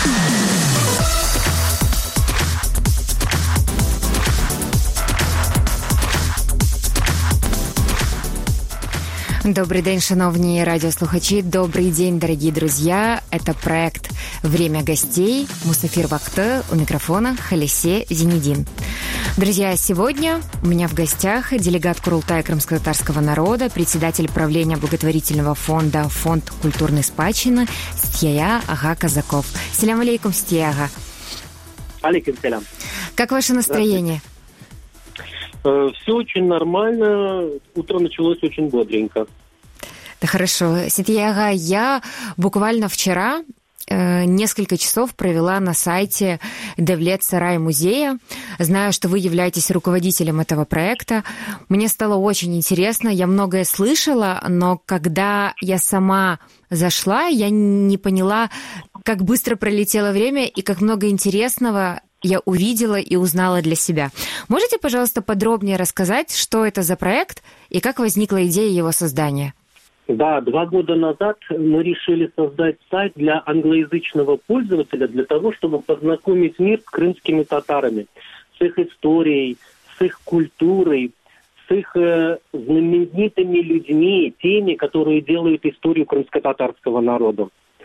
Добрый день, шановні радиослухачи. Добрый день, дорогие друзья. Это проект «Время гостей». Мусафир Вахты, у микрофона Халисе Зинедин. Друзья, сегодня у меня в гостях делегат Курултая крымско-татарского народа, председатель правления благотворительного фонда «Фонд культурной спадщины» Стия Ага Казаков. Салям алейкум, Стия Ага. Алейкум салям. Как ваше настроение? Все очень нормально. Утро началось очень бодренько. Да хорошо. Стия Ага, я буквально вчера несколько часов провела на сайте Девлет-Сарай музея. Знаю, что вы являетесь руководителем этого проекта. Мне стало очень интересно. Я многое слышала, но когда я сама зашла, я не поняла, как быстро пролетело время и как много интересного я увидела и узнала для себя. Можете, пожалуйста, подробнее рассказать, что это за проект и как возникла идея его создания? Да, 2 года назад мы решили создать сайт для англоязычного пользователя для того, чтобы познакомить мир с крымскими татарами, с их историей, с их культурой, с их знаменитыми людьми, теми, которые делают историю крымско-татарского народа.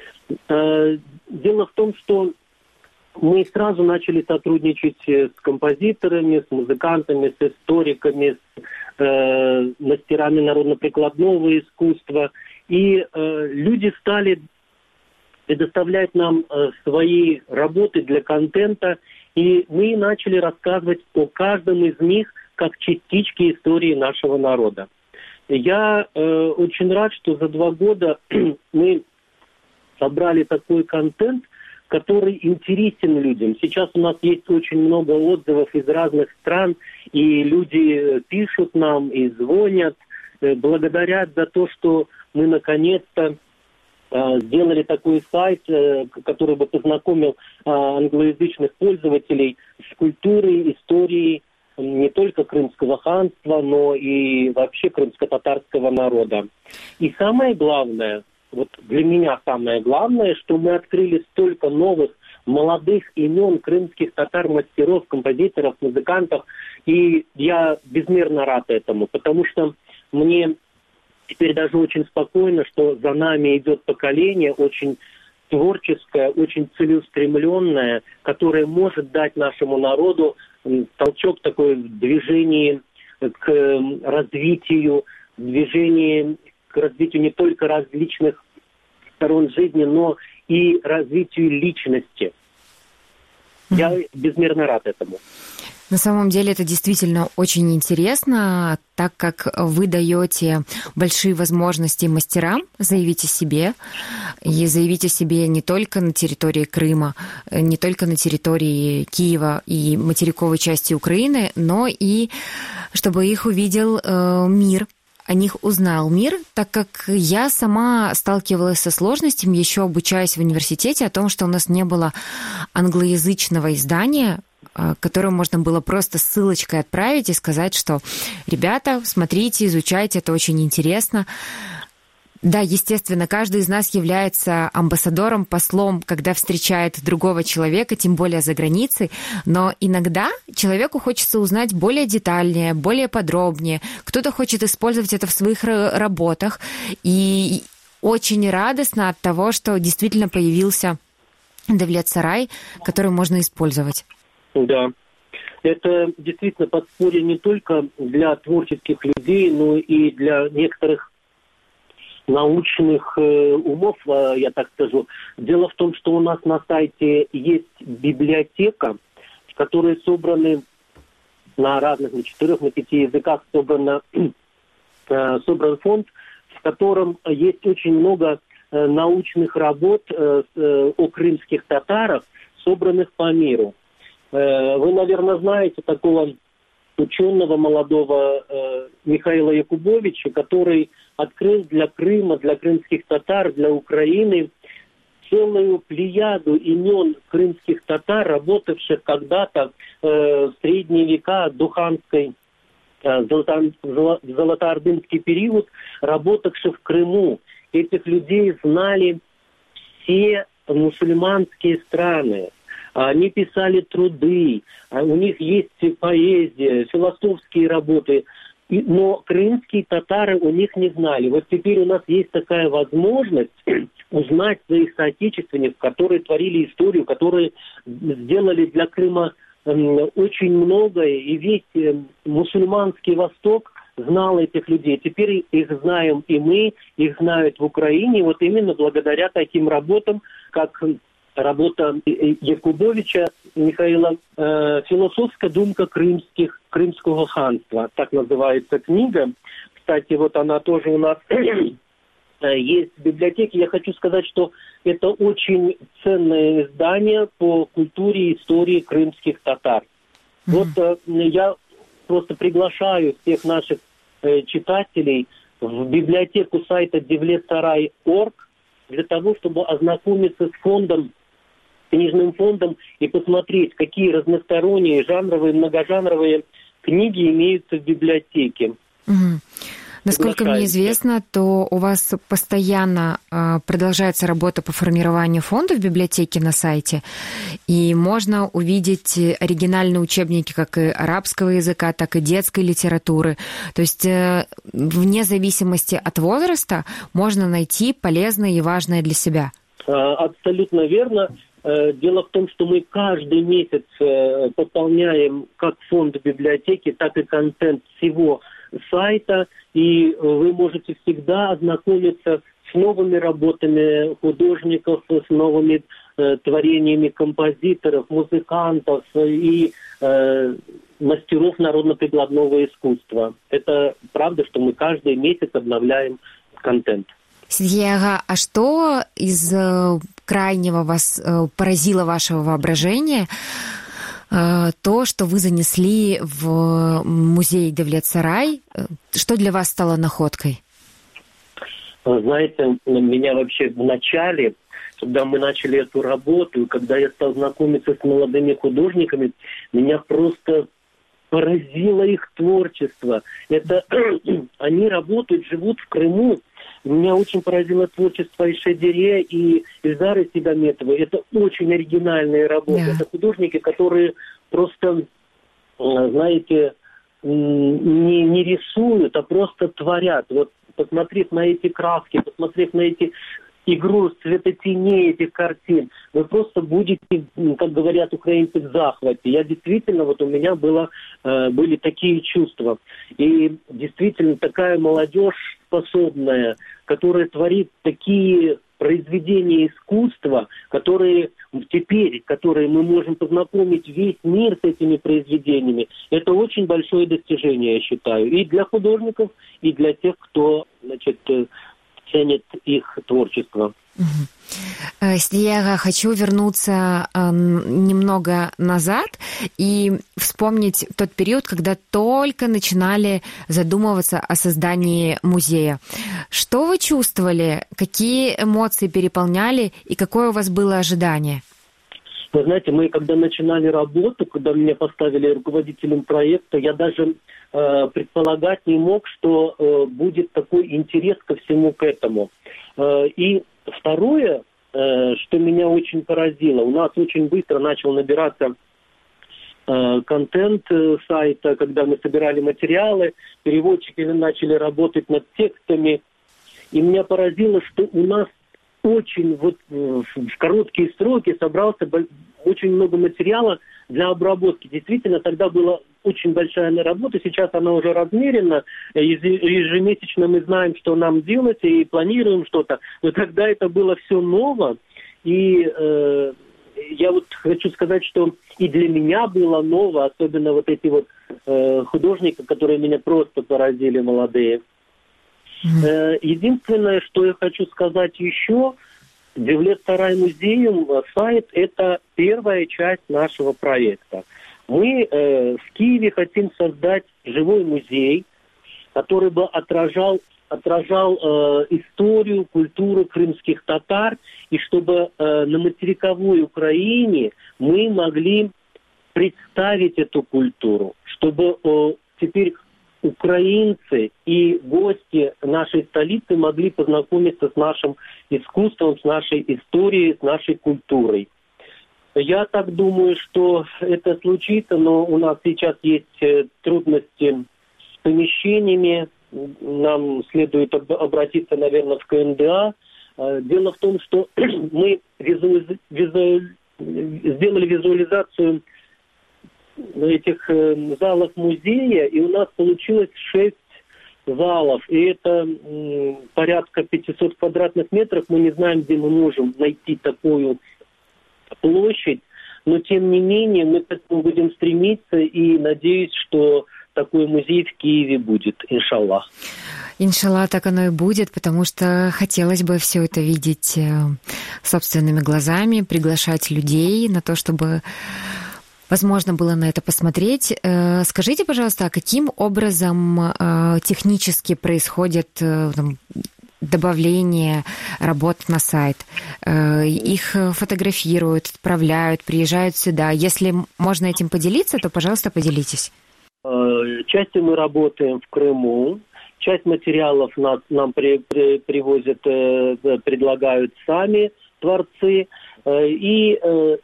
Дело в том, что мы сразу начали сотрудничать с композиторами, с музыкантами, с историками, с мастерами народно-прикладного искусства. И люди стали предоставлять нам свои работы для контента, и мы начали рассказывать о каждом из них как частичке истории нашего народа. Я очень рад, что за 2 года мы собрали такой контент, который интересен людям. Сейчас у нас есть очень много отзывов из разных стран, и люди пишут нам и звонят, благодарят за то, что мы наконец-то сделали такой сайт, который бы познакомил англоязычных пользователей с культурой, историей не только Крымского ханства, но и вообще крымско-татарского народа. И самое главное, вот для меня самое главное, что мы открыли столько новых, молодых имен крымских татар-мастеров, композиторов, музыкантов. И я безмерно рад этому, потому что мне теперь даже очень спокойно, что за нами идет поколение очень творческое, очень целеустремленное, которое может дать нашему народу толчок такой в движении к развитию, движении к развитию не только различных сторон жизни, но и развитию личности. Я безмерно рад этому. На самом деле это действительно очень интересно, так как вы даете большие возможности мастерам заявить о себе, и заявить о себе не только на территории Крыма, не только на территории Киева и материковой части Украины, но и чтобы их увидел мир, о них узнал мир, так как я сама сталкивалась со сложностями, еще обучаясь в университете, о том, что у нас не было англоязычного издания, которое можно было просто ссылочкой отправить и сказать, что ребята, смотрите, изучайте, это очень интересно. Да, естественно, каждый из нас является амбассадором, послом, когда встречает другого человека, тем более за границей, но иногда человеку хочется узнать более детальнее, более подробнее. Кто-то хочет использовать это в своих работах, и очень радостно от того, что действительно появился Девлет-Сарай, который можно использовать. Да. Это действительно подспорье не только для творческих людей, но и для некоторых научных умов, я так скажу. Дело в том, что у нас на сайте есть библиотека, в которой собраны на разных, на 4, на 5 языках собран фонд, в котором есть очень много научных работ о крымских татарах, собранных по миру. Вы, наверное, знаете такого ученого молодого Михаила Якубовича, который открыл для Крыма, для крымских татар, для Украины целую плеяду имен крымских татар, работавших когда-то в средние века до ханской, золотоордынский период, работавших в Крыму. Этих людей знали все мусульманские страны. Они писали труды, у них есть поэзия, философские работы. Но крымские татары у них не знали. Вот теперь у нас есть такая возможность узнать своих соотечественников, которые творили историю, которые сделали для Крыма очень многое. И весь мусульманский Восток знал этих людей. Теперь их знаем и мы, их знают в Украине. Вот именно благодаря таким работам, как работа Якубовича Михаила «Философская думка крымского ханства». Так называется книга. Кстати, вот она тоже у нас есть в библиотеке. Я хочу сказать, что это очень ценное издание по культуре и истории крымских татар. Вот я просто приглашаю всех наших читателей в библиотеку сайта devletsaray.org для того, чтобы ознакомиться с фондом, книжным фондом и посмотреть, какие разносторонние, жанровые, многожанровые книги имеются в библиотеке. Насколько мне известно, то у вас постоянно продолжается работа по формированию фонда в библиотеке на сайте, и можно увидеть оригинальные учебники как и арабского языка, так и детской литературы. То есть вне зависимости от возраста можно найти полезное и важное для себя. Абсолютно верно. Дело в том, что мы каждый месяц пополняем как фонд библиотеки, так и контент всего сайта, и вы можете всегда ознакомиться с новыми работами художников, с новыми творениями композиторов, музыкантов и мастеров народно-прикладного искусства. Это правда, что мы каждый месяц обновляем контент. Сергей, а что из крайнего вас поразило вашего воображения? То, что вы занесли в музей Девлет-Сарай, что для вас стало находкой? Знаете, меня вообще в начале, когда мы начали эту работу, когда я стал знакомиться с молодыми художниками, меня просто поразило их творчество. Это они работают, живут в Крыму. Меня очень поразило творчество Айше Дере и Ильзары Сигаметовой. Это очень оригинальные работы. Да. Это художники, которые просто, знаете, не рисуют, а просто творят. Вот посмотрев на эти краски, посмотрев на эти игру цветотеней этих картин, вы просто будете, как говорят украинцы, в захвате. Я действительно, вот у меня были такие чувства. И действительно такая молодежь способная, которая творит такие произведения искусства, которые мы можем познакомить весь мир с этими произведениями. Это очень большое достижение, я считаю, и для художников, и для тех, кто, ценит их творчество. Я хочу вернуться немного назад и вспомнить тот период, когда только начинали задумываться о создании музея. Что вы чувствовали? Какие эмоции переполняли и какое у вас было ожидание? Вы знаете, мы когда начинали работу, когда меня поставили руководителем проекта, я даже предполагать не мог, что будет такой интерес ко всему к этому. И второе, что меня очень поразило, у нас очень быстро начал набираться контент сайта, когда мы собирали материалы, переводчики начали работать над текстами, и меня поразило, что у нас очень в короткие сроки собрался очень много материала для обработки. Действительно, тогда была очень большая работа, сейчас она уже размерена, ежемесячно мы знаем, что нам делать, и планируем что-то, но тогда это было все ново, и я хочу сказать, что и для меня было ново, особенно эти художники, которые меня просто поразили, молодые. Единственное, что я хочу сказать еще, Девлет-Сарай музеем, сайт – это первая часть нашего проекта. Мы в Киеве хотим создать живой музей, который бы отражал историю, культуру крымских татар, и чтобы на материковой Украине мы могли представить эту культуру, чтобы теперь украинцы и гости нашей столицы могли познакомиться с нашим искусством, с нашей историей, с нашей культурой. Я так думаю, что это случится, но у нас сейчас есть трудности с помещениями. Нам следует обратиться, наверное, в КНДА. Дело в том, что мы сделали визуализацию этих залов музея, и у нас получилось 6 залов. И это порядка 500 квадратных метров. Мы не знаем, где мы можем найти такую площадь, но тем не менее мы к этому будем стремиться, и надеюсь, что такой музей в Киеве будет, иншаллах. Иншаллах, так оно и будет, потому что хотелось бы все это видеть собственными глазами, приглашать людей на то, чтобы возможно было на это посмотреть. Скажите, пожалуйста, а каким образом технически происходит добавление работ на сайт? Их фотографируют, отправляют, приезжают сюда. Если можно этим поделиться, то, пожалуйста, поделитесь. Частью мы работаем в Крыму. Часть материалов нам привозят, предлагают сами творцы. И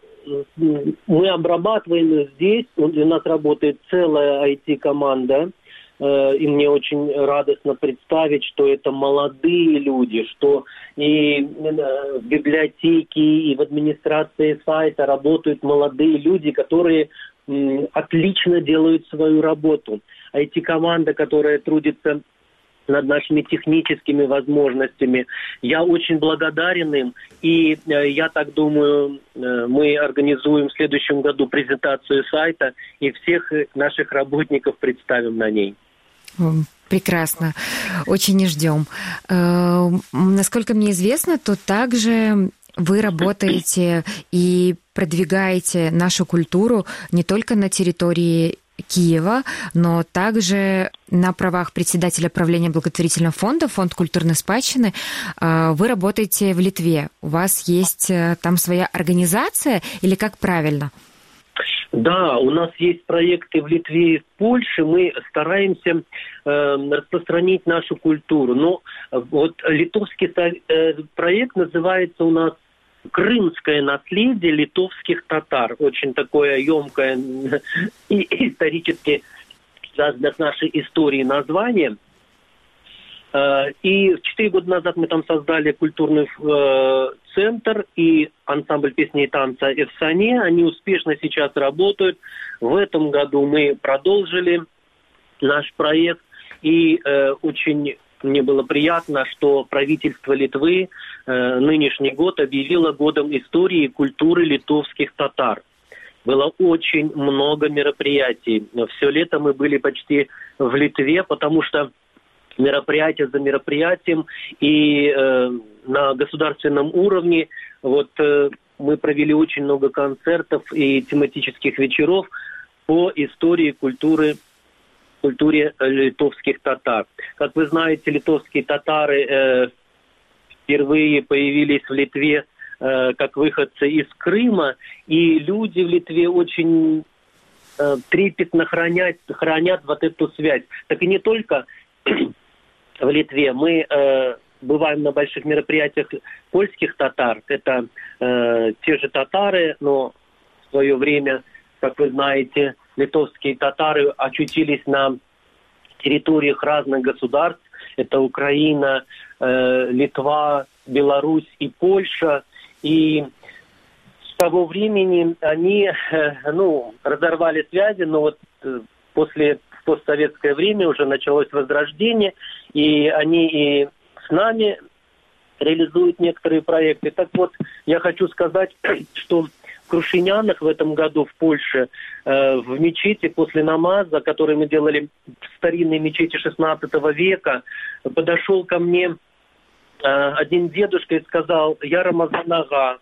мы обрабатываем здесь. У нас работает целая IT-команда. И мне очень радостно представить, что это молодые люди, что и в библиотеке, и в администрации сайта работают молодые люди, которые отлично делают свою работу. IT-команда, которая трудится над нашими техническими возможностями. Я очень благодарен им, и я так думаю, мы организуем в следующем году презентацию сайта, и всех наших работников представим на ней. Прекрасно. Очень не ждем. Насколько мне известно, то также вы работаете и продвигаете нашу культуру не только на территории Киева, но также на правах председателя правления благотворительного фонда, фонд культурной спадщины. Вы работаете в Литве. У вас есть там своя организация или как правильно? Да, у нас есть проекты в Литве и в Польше. Мы стараемся распространить нашу культуру. Но вот литовский проект называется у нас «Крымское наследие литовских татар». Очень такое емкое и исторически связанное с нашей историей название. И 4 года назад мы там создали культурный центр и ансамбль песни и танца «Эфсане». Они успешно сейчас работают. В этом году мы продолжили наш проект. И очень мне было приятно, что правительство Литвы нынешний год объявило годом истории и культуры литовских татар. Было очень много мероприятий. Все лето мы были почти в Литве, потому что мероприятие за мероприятием и на государственном уровне мы провели очень много концертов и тематических вечеров по истории и культуре литовских татар. Как вы знаете, литовские татары впервые появились в Литве как выходцы из Крыма, и люди в Литве очень трепетно хранят вот эту связь. Так и не только в Литве. Мы бываем на больших мероприятиях польских татар. Это те же татары, но в свое время, как вы знаете, литовские татары очутились на территориях разных государств. Это Украина, Литва, Беларусь и Польша. И с того времени они разорвали связи, но вот в постсоветское время уже началось возрождение, и они и с нами реализуют некоторые проекты. Так вот, я хочу сказать, что в Крушинянах в этом году в Польше в мечети после намаза, который мы делали в старинной мечети 16 века, подошел ко мне один дедушка и сказал: «Я Рамазан ага».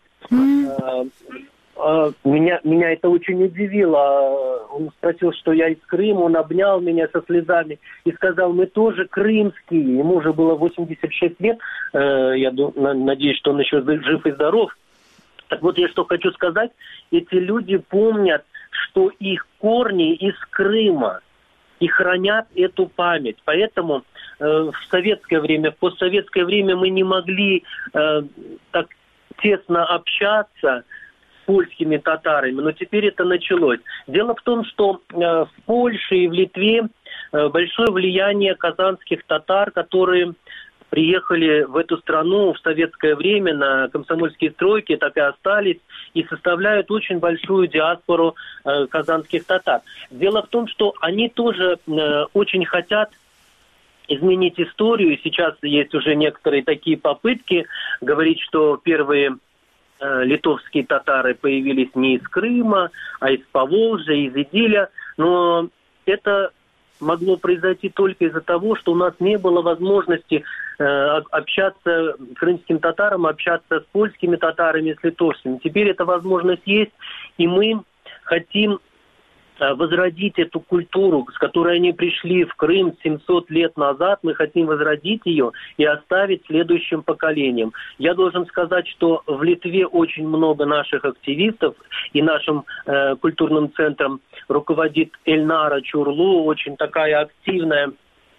Меня это очень удивило. Он спросил, что я из Крыма, он обнял меня со слезами и сказал: «Мы тоже крымские». Ему уже было 86 лет. Я надеюсь, что он еще жив и здоров. Так вот, я что хочу сказать. Эти люди помнят, что их корни из Крыма. и хранят эту память. Поэтому в советское время, в постсоветское время мы не могли так тесно общаться с польскими татарами, но теперь это началось. Дело в том, что в Польше и в Литве большое влияние казанских татар, которые приехали в эту страну в советское время на комсомольские стройки, так и остались, и составляют очень большую диаспору казанских татар. Дело в том, что они тоже очень хотят изменить историю. И сейчас есть уже некоторые такие попытки говорить, что первые литовские татары появились не из Крыма, а из Поволжья, из Идиля. Но это могло произойти только из-за того, что у нас не было возможности общаться крымским татарам, общаться с польскими татарами, с литовцами. Теперь эта возможность есть, и мы хотим возродить эту культуру, с которой они пришли в Крым 700 лет назад. Мы хотим возродить ее и оставить следующим поколениям. Я должен сказать, что в Литве очень много наших активистов, и нашим культурным центром руководит Эльнара Чурлу, очень такая активная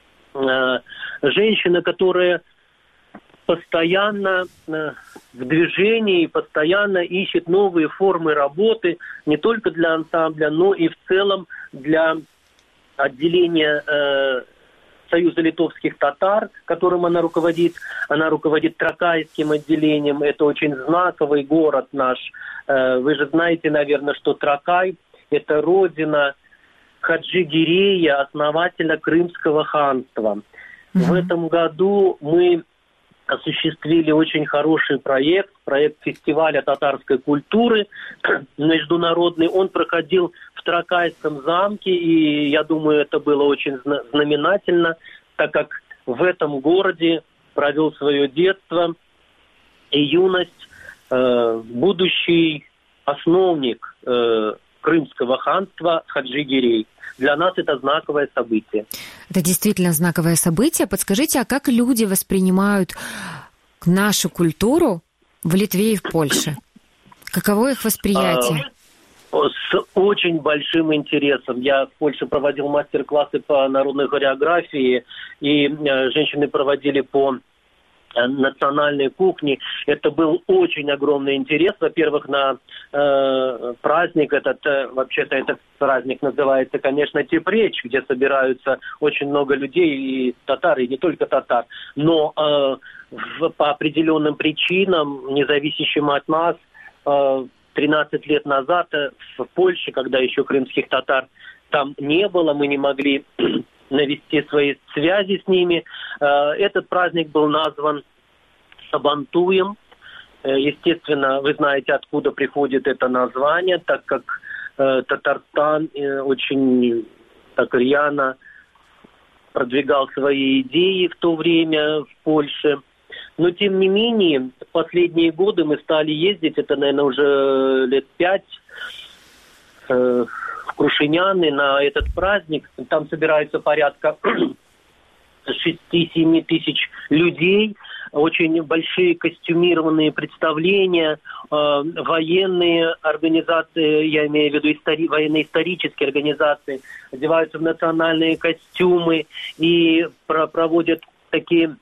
женщина, которая постоянно в движении, постоянно ищет новые формы работы не только для ансамбля, но и в целом для отделения Союза литовских татар, которым она руководит. Она руководит Тракайским отделением. Это очень знаковый город наш. Вы же знаете, наверное, что Тракай – это родина Хаджи Гирея, основателя Крымского ханства. В этом году мы осуществили очень хороший проект фестиваля татарской культуры международный. Он проходил в Тракайском замке, и я думаю, это было очень знаменательно, так как в этом городе провел свое детство и юность будущий основник Крымского ханства Хаджи Гирей. Для нас это знаковое событие. Это действительно знаковое событие. Подскажите, а как люди воспринимают нашу культуру в Литве и в Польше? Каково их восприятие? С очень большим интересом. Я в Польше проводил мастер-классы по народной хореографии, и женщины проводили по национальной кухни. Это был очень огромный интерес. Во-первых, на праздник вообще-то этот праздник называется, конечно, Тепреч, где собираются очень много людей, и татар, и не только татар. Но по определенным причинам, независящим от нас, 13 лет назад в Польше, когда еще крымских татар там не было, мы не могли навести свои связи с ними. Этот праздник был назван Сабантуем. Естественно, вы знаете, откуда приходит это название, так как Татарстан очень так рьяно продвигал свои идеи в то время в Польше. Но, тем не менее, в последние годы мы стали ездить, это, наверное, уже лет 5, в Крушиняны на этот праздник. Там собирается порядка 6-7 тысяч людей, очень большие костюмированные представления, военные организации, я имею в виду военно-исторические организации, одеваются в национальные костюмы и проводят такие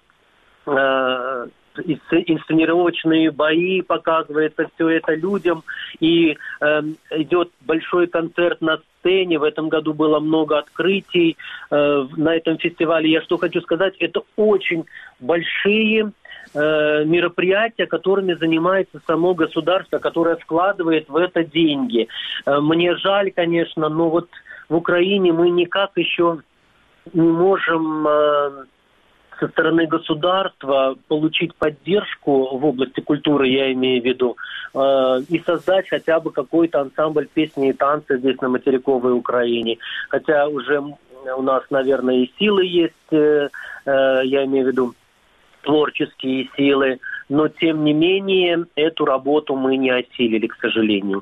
инсценировочные бои, показывается все это людям, и идет большой концерт на сцене. В этом году было много открытий на этом фестивале. Я что хочу сказать, это очень большие мероприятия, которыми занимается само государство, которое вкладывает в это деньги. Мне жаль, конечно, но вот в Украине мы никак еще не можем со стороны государства получить поддержку в области культуры, я имею в виду, и создать хотя бы какой-то ансамбль песни и танцы здесь на материковой Украине. Хотя уже у нас, наверное, и силы есть, я имею в виду творческие силы, но тем не менее эту работу мы не осилили, к сожалению.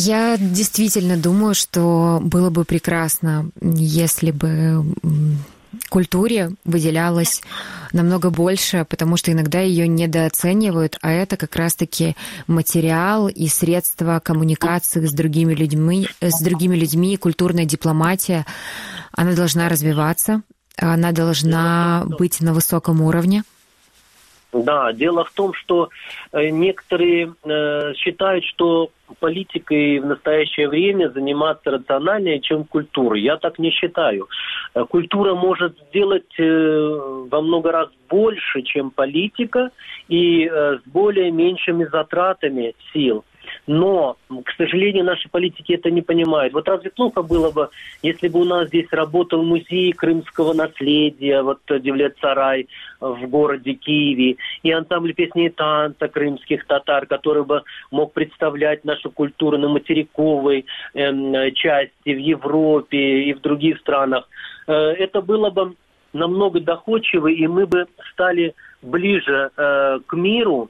Я действительно думаю, что было бы прекрасно, если бы культуре выделялось намного больше, потому что иногда ее недооценивают, а это как раз-таки материал и средства коммуникации с другими людьми, культурная дипломатия. Она должна развиваться, она должна быть на высоком уровне. Да, дело в том, что некоторые считают, что политикой в настоящее время заниматься рациональнее, чем культурой. Я так не считаю. Культура может сделать во много раз больше, чем политика, и с более меньшими затратами сил. Но, к сожалению, наши политики это не понимают. Вот разве плохо было бы, если бы у нас здесь работал музей крымского наследия, вот Девлет-Сарай в городе Киеве, и ансамбль песни и танца крымских татар, который бы мог представлять нашу культуру на материковой части в Европе и в других странах. Это было бы намного доходчиво, и мы бы стали ближе к миру,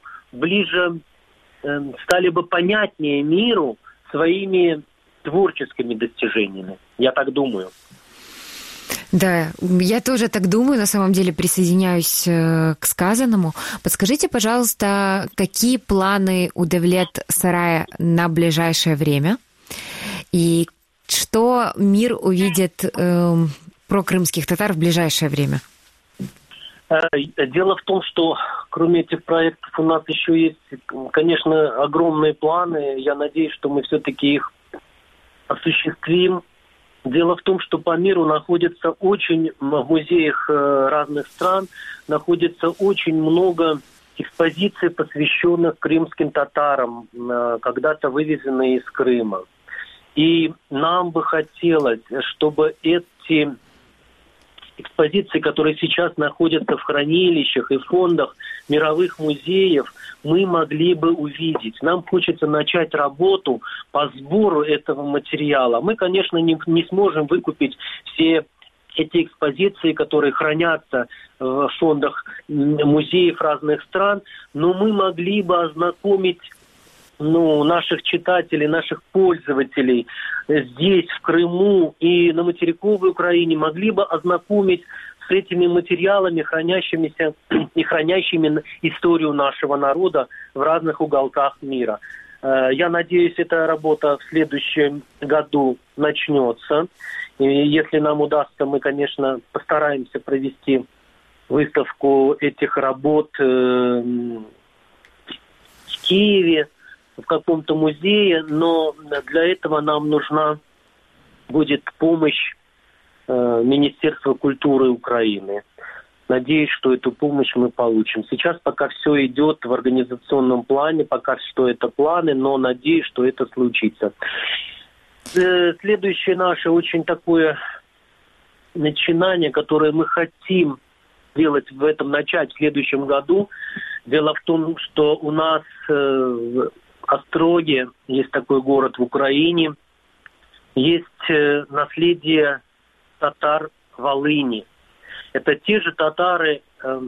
стали бы понятнее миру своими творческими достижениями. Я так думаю. Да, я тоже так думаю, на самом деле присоединяюсь к сказанному. Подскажите, пожалуйста, какие планы у Девлет-Сарая на ближайшее время? И что мир увидит про крымских татар в ближайшее время? Дело в том, что кроме этих проектов у нас еще есть, конечно, огромные планы. Я надеюсь, что мы все-таки их осуществим. Дело в том, что по миру находится в музеях разных стран находится очень много экспозиций, посвященных крымским татарам, когда-то вывезенные из Крыма. И нам бы хотелось, чтобы эти экспозиции, которые сейчас находятся в хранилищах и фондах мировых музеев, мы могли бы увидеть. Нам хочется начать работу по сбору этого материала. Мы, конечно, не сможем выкупить все эти экспозиции, которые хранятся в фондах музеев разных стран, но мы могли бы ознакомить наших читателей, наших пользователей здесь, в Крыму и на материковой Украине, могли бы ознакомить с этими материалами, хранящимися и хранящими историю нашего народа в разных уголках мира. Я надеюсь, эта работа в следующем году начнется. И если нам удастся, мы, конечно, постараемся провести выставку этих работ в Киеве, в каком-то музее, но для этого нам нужна будет помощь Министерства культуры Украины. Надеюсь, что эту помощь мы получим. Сейчас пока все идет в организационном плане, пока что это планы, но надеюсь, что это случится. Следующее наше очень такое начинание, которое мы хотим делать начать в следующем году. Дело в том, что у нас в Остроге, есть такой город в Украине, есть наследие татар Волыни. Это те же татары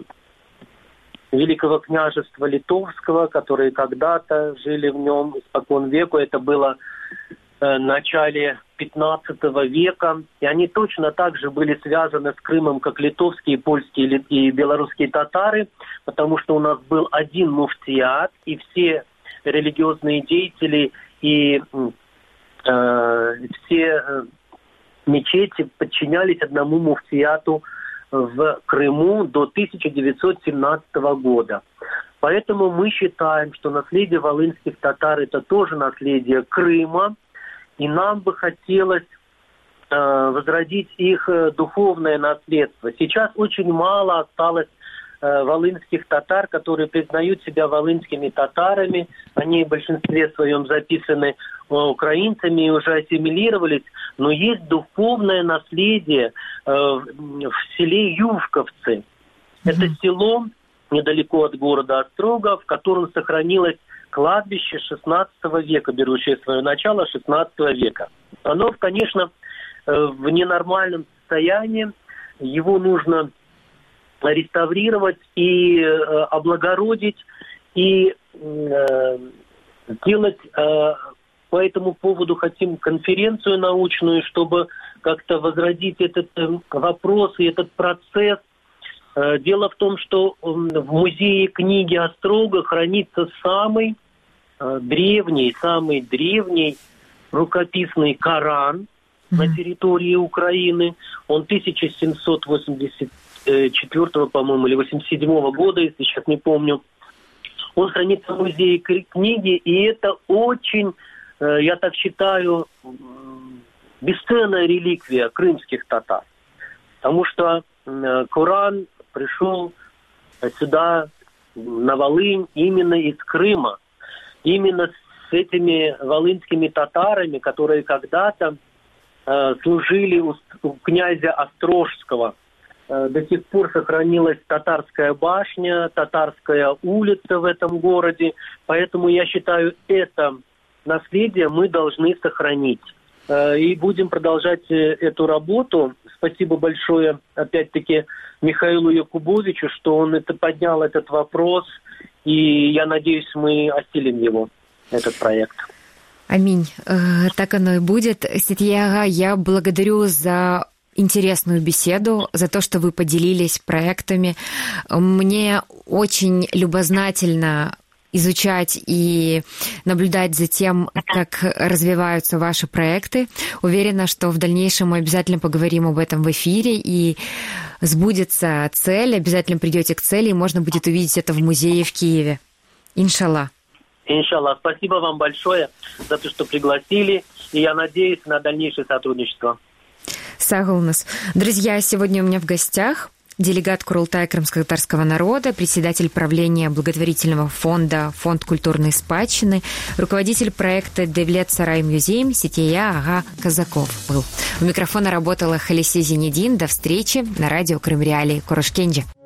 Великого княжества Литовского, которые когда-то жили в нем испокон веку. Это было в начале 15 века. И они точно так же были связаны с Крымом, как литовские, польские и белорусские татары, потому что у нас был один муфтият, и все религиозные деятели и все мечети подчинялись одному муфтияту в Крыму до 1917 года. Поэтому мы считаем, что наследие волынских татар – это тоже наследие Крыма, и нам бы хотелось возродить их духовное наследство. Сейчас очень мало осталось волынских татар, которые признают себя волынскими татарами. Они в большинстве своем записаны украинцами и уже ассимилировались. Но есть духовное наследие в селе Ювковцы. Это село недалеко от города Острога, в котором сохранилось кладбище XVI века, берущее свое начало XVI века. Оно, конечно, в ненормальном состоянии. Его нужно реставрировать и облагородить, и делать по этому поводу хотим конференцию научную, чтобы как-то возродить этот вопрос и этот процесс. Дело в том, что в музее книги Острога хранится самый древний рукописный Коран на территории Украины. Он 1784, по-моему, или 87 года, если сейчас не помню. Он хранится в музее книги, и это очень, я так считаю, бесценная реликвия крымских татар. Потому что Коран пришел сюда, на Волынь, именно из Крыма. Именно с этими волынскими татарами, которые когда-то служили у князя Острожского. До сих пор сохранилась татарская башня, татарская улица в этом городе. Поэтому я считаю, это наследие мы должны сохранить. И будем продолжать эту работу. Спасибо большое, опять-таки, Михаилу Якубовичу, что он поднял этот вопрос. И я надеюсь, мы осилим его, этот проект. Аминь. Так оно и будет. Ситьяга, я благодарю за интересную беседу, за то, что вы поделились проектами. Мне очень любознательно изучать и наблюдать за тем, как развиваются ваши проекты. Уверена, что в дальнейшем мы обязательно поговорим об этом в эфире, и сбудется цель, обязательно придете к цели, и можно будет увидеть это в музее в Киеве. Иншаллах. Иншаллах. Спасибо вам большое за то, что пригласили, и я надеюсь на дальнейшее сотрудничество. Сагалнас. Друзья, сегодня у меня в гостях делегат Курултая крымско-татарского народа, председатель правления благотворительного фонда «Фонд культурной спадщины», руководитель проекта «Девлет Сарай Мюзейм» Сития Ага Казаков был. У микрофона работала Халиси Зинедин. До встречи на радио Крым Реалии. Курушкенджи.